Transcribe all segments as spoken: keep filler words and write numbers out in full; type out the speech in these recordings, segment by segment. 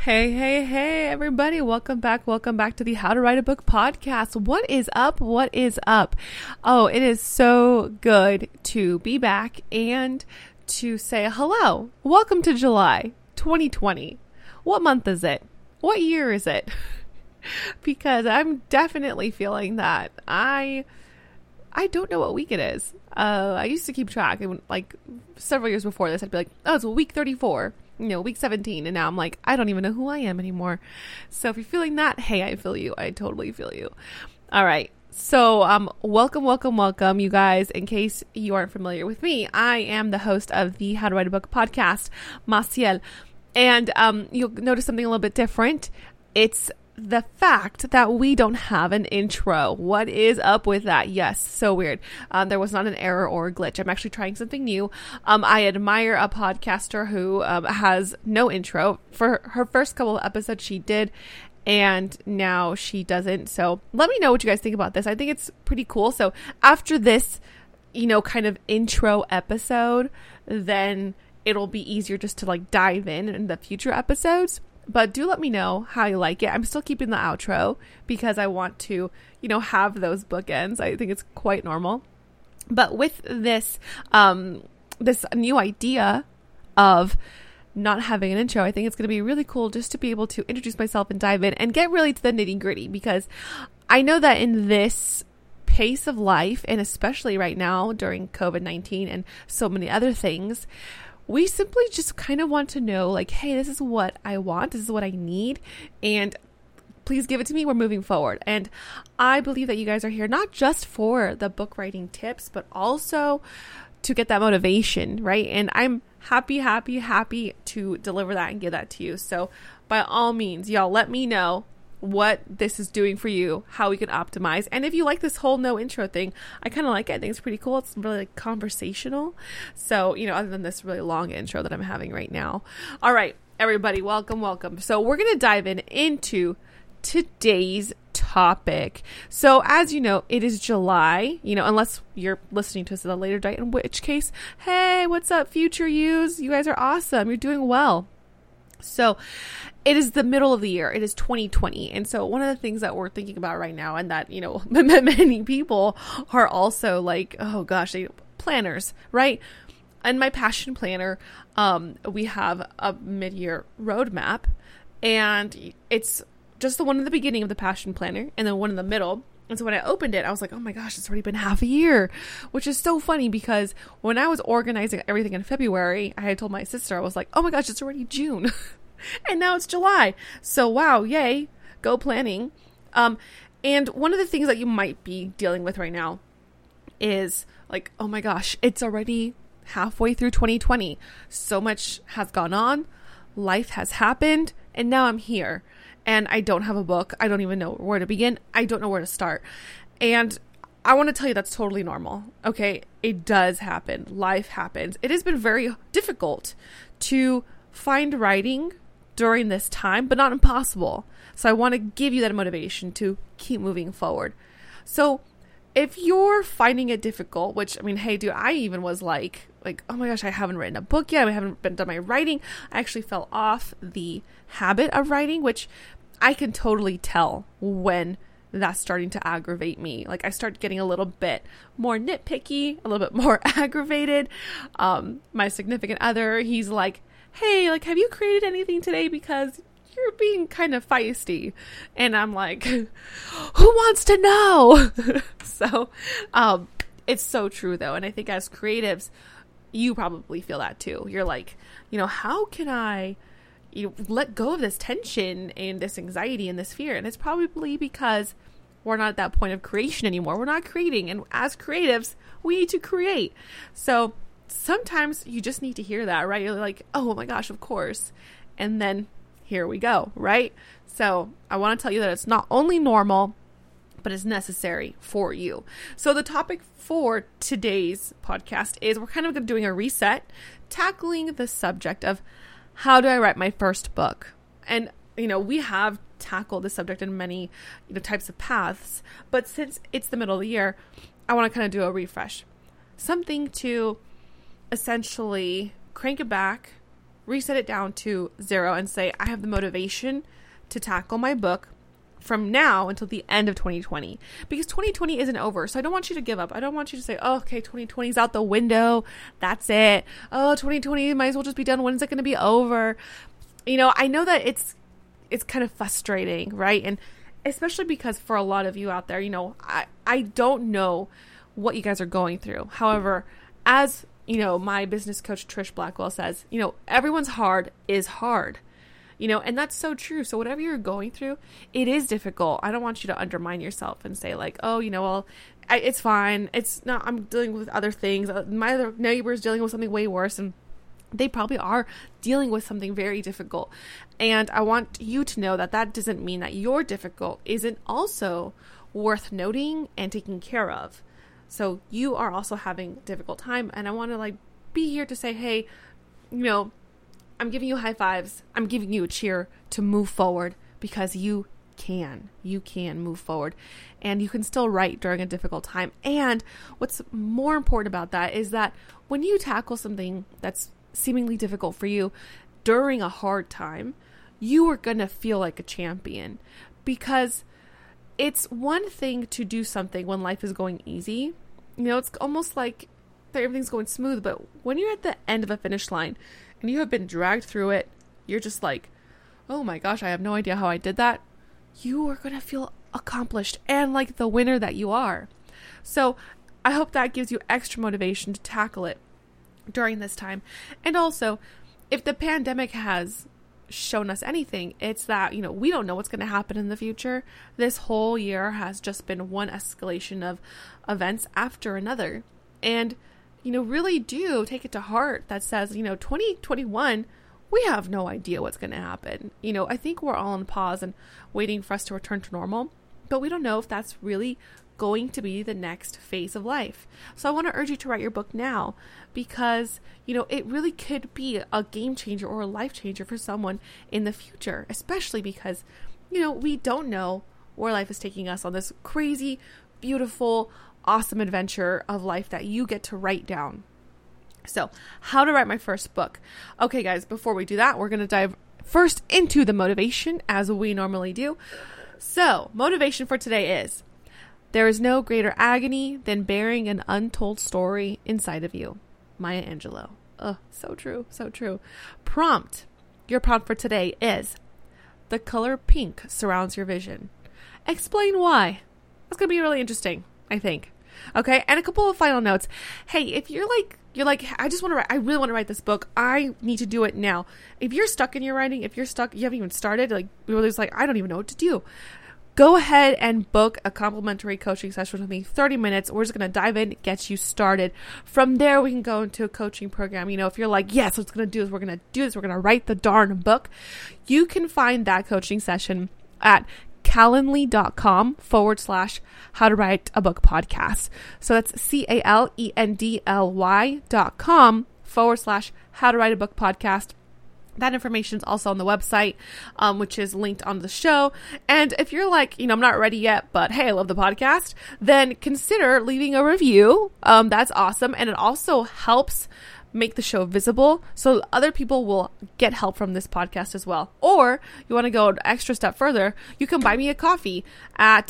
Hey, hey, hey, everybody. Welcome back. Welcome back to the How to Write a Book podcast. What is up? What is up? Oh, it is so good to be back and to say hello. Welcome to July twenty twenty. What month is it? What year is it? Because I'm definitely feeling that I I don't know what week it is. Uh, I used to keep track. And like several years before this, I'd be like, oh, it's week thirty-four. You know, week seventeen. And now I'm like, I don't even know who I am anymore. So if you're feeling that, hey, I feel you. I totally feel you. All right. So um, welcome, welcome, welcome, you guys. In case you aren't familiar with me, I am the host of the How to Write a Book podcast, Maciel. And um, you'll notice something a little bit different. It's the fact that we don't have an intro. What is up with that? Yes, so weird. Um, there was not an error or a glitch. I'm actually trying something new. Um, I admire a podcaster who um, has no intro. For her first couple of episodes, she did, and now she doesn't. So let me know what you guys think about this. I think it's pretty cool. So after this, you know, kind of intro episode, then it'll be easier just to like dive in in the future episodes. But do let me know how you like it. I'm still keeping the outro because I want to, you know, have those bookends. I think it's quite normal. But with this, um, this new idea of not having an intro, I think it's going to be really cool just to be able to introduce myself and dive in and get really to the nitty gritty, because I know that in this pace of life, and especially right now during covid nineteen and so many other things, we simply just kind of want to know, like, hey, this is what I want. This is what I need. And please give it to me. We're moving forward. And I believe that you guys are here not just for the book writing tips, but also to get that motivation, right? And I'm happy, happy, happy to deliver that and give that to you. So by all means, y'all, let me know what this is doing for you, how we can optimize. And if you like this whole no intro thing, I kind of like it. I think it's pretty cool. It's really like conversational. So, you know, other than this really long intro that I'm having right now. All right, everybody, welcome, welcome. So we're going to dive in into today's topic. So as you know, it is July, you know, unless you're listening to us at a later date, in which case, hey, what's up, future yous? You guys are awesome. You're doing well. So it is the middle of the year. It is twenty twenty. And so one of the things that we're thinking about right now, and that, you know, many people are also like, oh gosh, they planners, right? In my passion planner, um, we have a mid-year roadmap, and it's just the one in the beginning of the passion planner and then one in the middle. And so when I opened it, I was like, oh my gosh, it's already been half a year, which is so funny because when I was organizing everything in February, I had told my sister, I was like, oh my gosh, it's already June and now it's July. So wow, yay, go planning. Um, and one of the things that you might be dealing with right now is like, oh my gosh, it's already halfway through twenty twenty. So much has gone on. Life has happened. And now I'm here. And I don't have a book. I don't even know where to begin. I don't know where to start. And I want to tell you that's totally normal. Okay. It does happen. Life happens. It has been very difficult to find writing during this time, but not impossible. So I want to give you that motivation to keep moving forward. So if you're finding it difficult, which, I mean, hey, dude, I even was like, like, oh my gosh, I haven't written a book yet. I haven't been done my writing. I actually fell off the habit of writing, which I can totally tell when that's starting to aggravate me. Like I start getting a little bit more nitpicky, a little bit more aggravated. Um, my significant other, he's like, hey, like, have you created anything today? Because you're being kind of feisty. And I'm like, who wants to know? so, um, it's so true though. And I think as creatives, you probably feel that too. You're like, you know, how can I, you know, let go of this tension and this anxiety and this fear? And it's probably because we're not at that point of creation anymore. We're not creating. And as creatives, we need to create. So sometimes you just need to hear that, right? You're like, oh my gosh, of course. And then here we go, right? So I want to tell you that it's not only normal, but it's necessary for you. So the topic for today's podcast is we're kind of doing a reset, tackling the subject of how do I write my first book? And, you know, we have tackled this subject in many, you know, types of paths, but since it's the middle of the year, I want to kind of do a refresh. Something to essentially crank it back, reset it down to zero and say, I have the motivation to tackle my book from now until the end of twenty twenty, because twenty twenty isn't over. So I don't want you to give up. I don't want you to say, oh, okay, twenty twenty is out the window. That's it. Oh, twenty twenty might as well just be done. When is it going to be over? You know, I know that it's, it's kind of frustrating, right? And especially because for a lot of you out there, you know, I, I don't know what you guys are going through. However, as you know, my business coach, Trish Blackwell, says, you know, everyone's hard is hard. You know, and that's so true. So whatever you're going through, it is difficult. I don't want you to undermine yourself and say like, oh, you know, well, I, it's fine. It's not, I'm dealing with other things. My other neighbor is dealing with something way worse. And they probably are dealing with something very difficult. And I want you to know that that doesn't mean that your difficult isn't also worth noting and taking care of. So you are also having a difficult time. And I want to like be here to say, hey, you know, I'm giving you high fives. I'm giving you a cheer to move forward, because you can. You can move forward, and you can still write during a difficult time. And what's more important about that is that when you tackle something that's seemingly difficult for you during a hard time, you are going to feel like a champion, because it's one thing to do something when life is going easy. You know, it's almost like everything's going smooth, but when you're at the end of a finish line and you have been dragged through it, you're just like, oh my gosh, I have no idea how I did that. You are going to feel accomplished and like the winner that you are. So I hope that gives you extra motivation to tackle it during this time. And also, if the pandemic has shown us anything, it's that, you know, we don't know what's going to happen in the future. This whole year has just been one escalation of events after another. And you know, really do take it to heart that says, you know, twenty twenty-one, we have no idea what's going to happen. You know, I think we're all on pause and waiting for us to return to normal, but we don't know if that's really going to be the next phase of life. So I want to urge you to write your book now, because, you know, it really could be a game changer or a life changer for someone in the future, especially because, you know, we don't know where life is taking us on this crazy, beautiful, awesome adventure of life that you get to write down. So, how to write my first book. Okay, guys, before we do that, we're going to dive first into the motivation, as we normally do. So, motivation for today is, there is no greater agony than bearing an untold story inside of you. Maya Angelou. Oh, so true, so true. Prompt. Your prompt for today is, the color pink surrounds your vision. Explain why. It's going to be really interesting, I think. Okay. And a couple of final notes. Hey, if you're like, you're like, I just want to write, I really want to write this book. I need to do it now. If you're stuck in your writing, if you're stuck, you haven't even started, like, you're just like, I don't even know what to do. Go ahead and book a complimentary coaching session with me, thirty minutes. We're just going to dive in, get you started. From there, we can go into a coaching program. You know, if you're like, yes, what's going to do is we're going to do this. We're going to write the darn book. You can find that coaching session at calendly.com forward slash how to write a book podcast. So that's C-A-L-E-N-D-L-Y dot com forward slash how to write a book podcast. That information is also on the website, um, which is linked on the show. And if you're like, you know, I'm not ready yet, but hey, I love the podcast, then consider leaving a review. Um, that's awesome. And it also helps make the show visible so other people will get help from this podcast as well. Or you want to go an extra step further, you can buy me a coffee at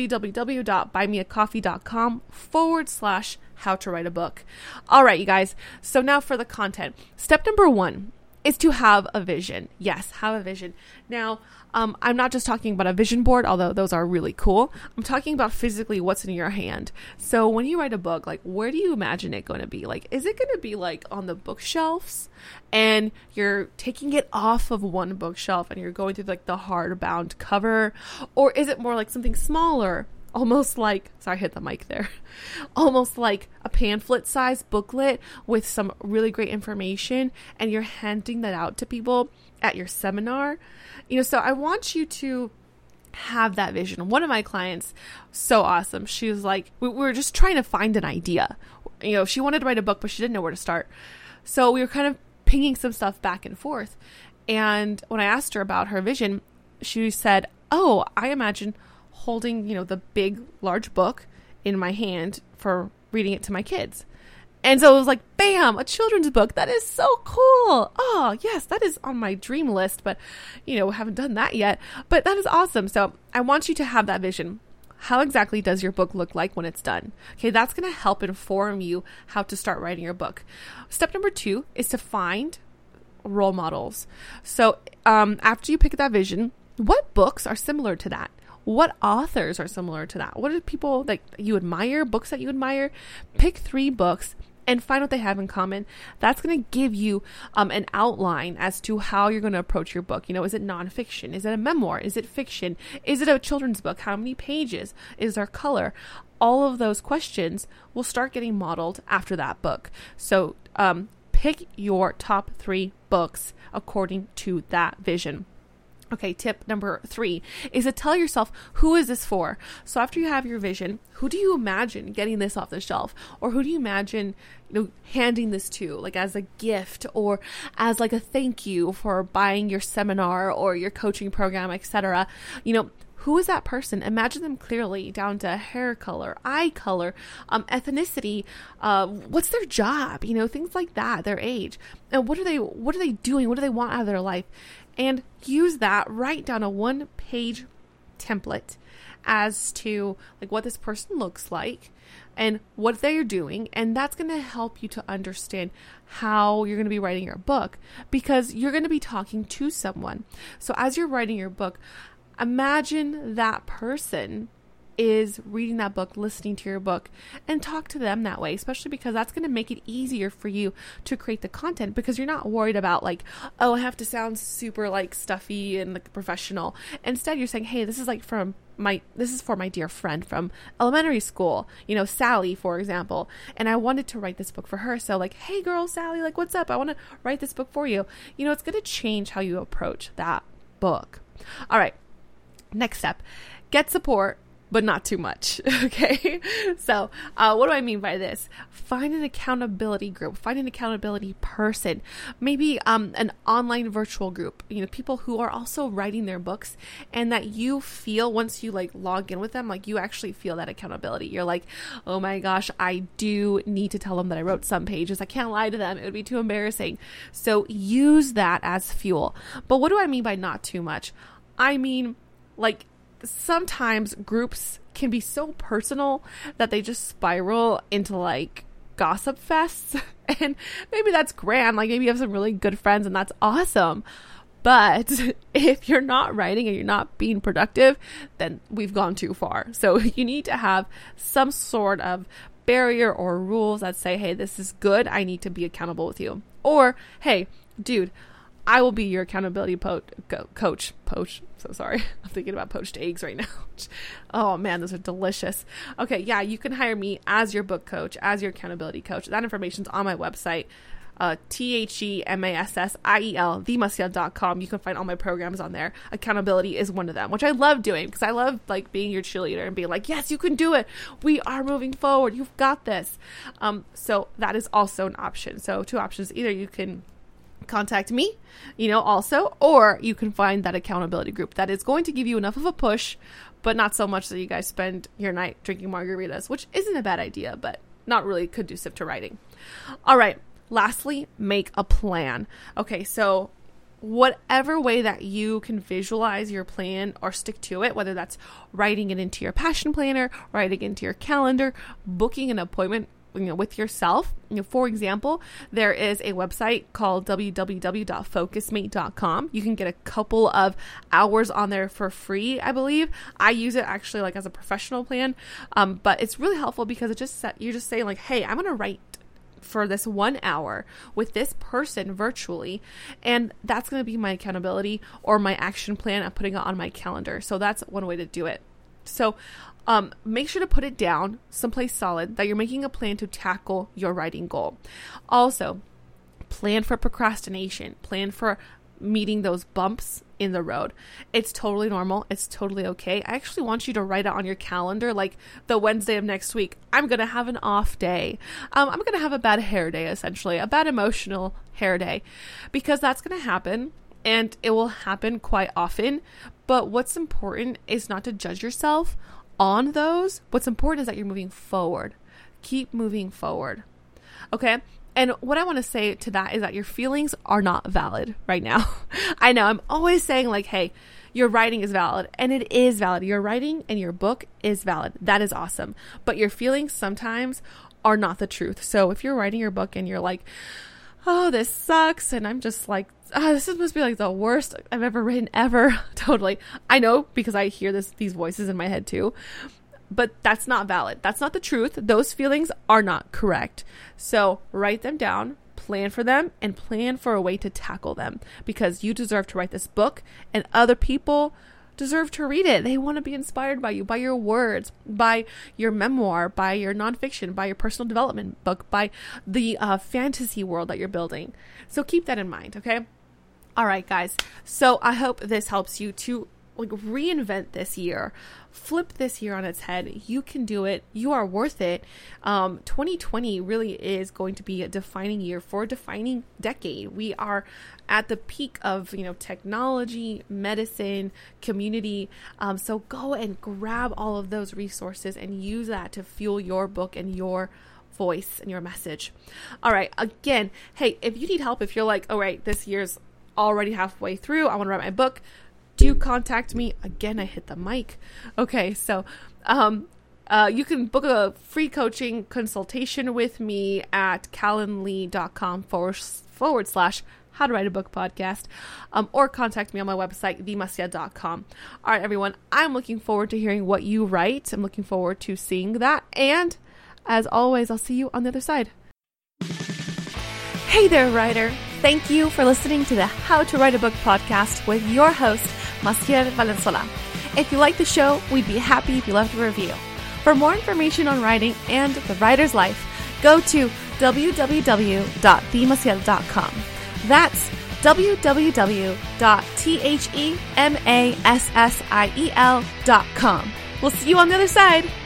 www.buymeacoffee.com forward slash how to write a book. All right, you guys. So now for the content. Step number one is to have a vision. Yes, have a vision. Now, um, I'm not just talking about a vision board, although those are really cool. I'm talking about physically what's in your hand. So when you write a book, like, where do you imagine it going to be? Like, is it going to be like on the bookshelves and you're taking it off of one bookshelf and you're going through like the hardbound cover? Or is it more like something smaller? Almost like, sorry, I hit the mic there. Almost like a pamphlet size booklet with some really great information, and you're handing that out to people at your seminar. You know, so I want you to have that vision. One of my clients, so awesome. She was like, we, we were just trying to find an idea. You know, she wanted to write a book, but she didn't know where to start. So we were kind of pinging some stuff back and forth. And when I asked her about her vision, she said, oh, I imagine holding, you know, the big, large book in my hand for reading it to my kids. And so it was like, bam, a children's book. That is so cool. Oh, yes, that is on my dream list, but, you know, haven't done that yet. But that is awesome. So I want you to have that vision. How exactly does your book look like when it's done? Okay, that's going to help inform you how to start writing your book. Step number two is to find role models. So um, after you pick that vision, what books are similar to that? What authors are similar to that? What are people that you admire, books that you admire? Pick three books and find what they have in common. That's going to give you um, an outline as to how you're going to approach your book. You know, is it nonfiction? Is it a memoir? Is it fiction? Is it a children's book? How many pages? Is there color? All of those questions will start getting modeled after that book. So um, pick your top three books according to that vision. Okay, tip number three is to tell yourself, who is this for? So after you have your vision, who do you imagine getting this off the shelf? Or who do you imagine, you know, handing this to, like as a gift or as like a thank you for buying your seminar or your coaching program, et cetera? You know, who is that person? Imagine them clearly, down to hair color, eye color, um, ethnicity, uh, what's their job, you know, things like that, their age, and what are they, what are they doing? What do they want out of their life? And use that, write down a one page template as to like what this person looks like and what they're doing. And that's going to help you to understand how you're going to be writing your book, because you're going to be talking to someone. So as you're writing your book, imagine that person is reading that book, listening to your book, and talk to them that way, especially because that's going to make it easier for you to create the content, because you're not worried about like, oh, I have to sound super like stuffy and like professional. Instead, you're saying, hey, this is like from my, this is for my dear friend from elementary school, you know, Sally, for example. And I wanted to write this book for her. So like, hey girl, Sally, like, what's up? I want to write this book for you. You know, it's going to change how you approach that book. All right. Next step, get support, but not too much. Okay. So, uh, what do I mean by this? Find an accountability group, find an accountability person, maybe, um, an online virtual group, you know, people who are also writing their books, and that you feel once you like log in with them, like you actually feel that accountability. You're like, oh my gosh, I do need to tell them that I wrote some pages. I can't lie to them. It would be too embarrassing. So use that as fuel. But what do I mean by not too much? I mean, like, sometimes groups can be so personal that they just spiral into like gossip fests. And maybe that's grand. Like maybe you have some really good friends and that's awesome. But if you're not writing and you're not being productive, then we've gone too far. So you need to have some sort of barrier or rules that say, hey, this is good. I need to be accountable with you. Or, hey, dude, I will be your accountability po- co- coach. Poach. So sorry. I'm thinking about poached eggs right now. Oh man, those are delicious. Okay. Yeah. You can hire me as your book coach, as your accountability coach. That information's on my website. Uh, T H E M A S S I E L, the maciel dot com. You can find all my programs on there. Accountability is one of them, which I love doing because I love like being your cheerleader and being like, yes, you can do it. We are moving forward. You've got this. Um, so that is also an option. So two options. Either you can contact me, you know, also, or you can find that accountability group that is going to give you enough of a push, but not so much that you guys spend your night drinking margaritas, which isn't a bad idea, but not really conducive to writing. All right. Lastly, make a plan. Okay. So whatever way that you can visualize your plan or stick to it, whether that's writing it into your passion planner, writing it into your calendar, booking an appointment, you know, with yourself. You know, for example, there is a website called w w w dot focus mate dot com. You can get a couple of hours on there for free, I believe. I use it actually like as a professional plan, um, but it's really helpful because it just set, you're just saying like, hey, I'm going to write for this one hour with this person virtually, and that's going to be my accountability or my action plan. I'm putting it on my calendar. So that's one way to do it. So um, make sure to put it down someplace solid that you're making a plan to tackle your writing goal. Also, plan for procrastination. Plan for meeting those bumps in the road. It's totally normal. It's totally okay. I actually want you to write it on your calendar, like the Wednesday of next week. I'm going to have an off day. Um, I'm going to have a bad hair day, essentially, a bad emotional hair day, because that's going to happen. And it will happen quite often. But what's important is not to judge yourself on those. What's important is that you're moving forward. Keep moving forward. Okay. And what I want to say to that is that your feelings are not valid right now. I know I'm always saying like, hey, your writing is valid, and it is valid. Your writing and your book is valid. That is awesome. But your feelings sometimes are not the truth. So if you're writing your book and you're like, oh, this sucks, and I'm just like, oh, this must be like the worst I've ever written ever. Totally. I know, because I hear this these voices in my head too. But that's not valid. That's not the truth. Those feelings are not correct. So write them down, plan for them, and plan for a way to tackle them, because you deserve to write this book, and other people deserve to read it. They want to be inspired by you, by your words, by your memoir, by your nonfiction, by your personal development book, by the uh, fantasy world that you're building. So keep that in mind, okay? All right, guys. So I hope this helps you to like reinvent this year, flip this year on its head. You can do it. You are worth it. Um, twenty twenty really is going to be a defining year for a defining decade. We are at the peak of, you know, technology, medicine, community. Um, so go and grab all of those resources and use that to fuel your book and your voice and your message. All right. Again, hey, if you need help, if you're like, all right, this year's already halfway through, I want to write my book, do contact me. Again, I hit the mic. Okay, so um, uh, you can book a free coaching consultation with me at calendly.com forward, forward slash how to write a book podcast, um, or contact me on my website, the maciel dot com. All right, everyone, I'm looking forward to hearing what you write. I'm looking forward to seeing that. And as always, I'll see you on the other side. Hey there, writer. Thank you for listening to the How to Write a Book podcast with your host, Maciel Valenzuela. If you like the show, we'd be happy if you left a review. For more information on writing and the writer's life, go to w w w dot the maciel dot com. That's w w w dot the maciel dot com. We'll see you on the other side.